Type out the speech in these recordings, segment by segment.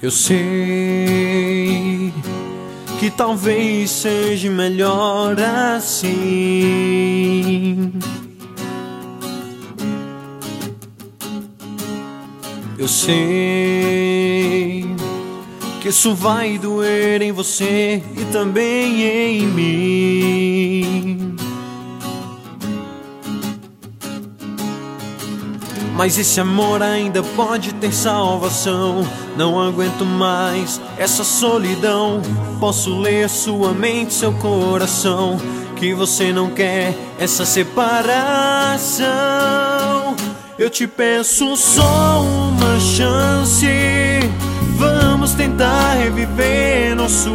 Eu sei que talvez seja melhor assim. Eu sei que isso vai doer em você e também em mim. Mas esse amor ainda pode ter salvação. Não aguento mais essa solidão. Posso ler sua mente, seu coração, que você não quer essa separação. Eu te peço só uma chance. Vamos tentar reviver nosso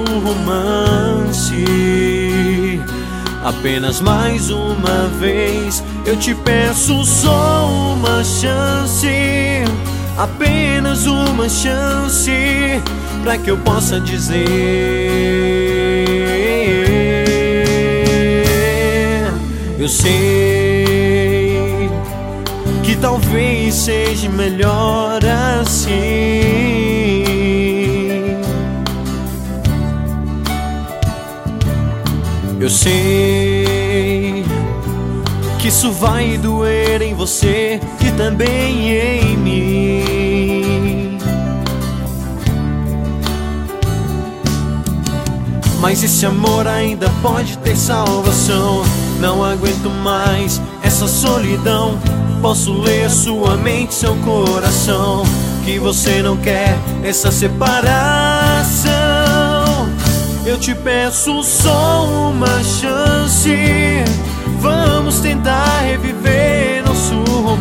romance. Apenas mais uma vez. Eu te peço só uma chance. Apenas uma chance, pra que eu possa dizer: eu sei que talvez seja melhor assim. Eu sei que isso vai doer em você e também em mim. Mas esse amor ainda pode ter salvação. Não aguento mais essa solidão. Posso ler sua mente, seu coração, que você não quer essa separação. Eu te peço só uma chance. Vamos tentar reviver nosso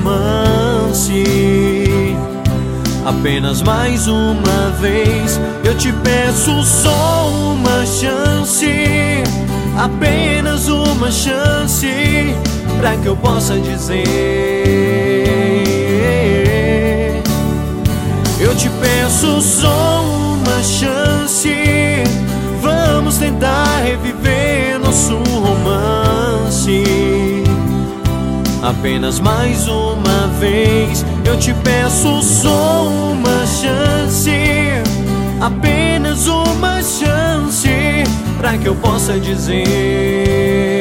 romance. Apenas mais uma vez. Eu te peço só uma chance. Apenas uma chance, pra que eu possa dizer: eu te peço só uma chance. Vamos tentar reviver nosso romance. Apenas mais uma vez. Eu te peço só uma chance. Apenas uma chance, pra que eu possa dizer: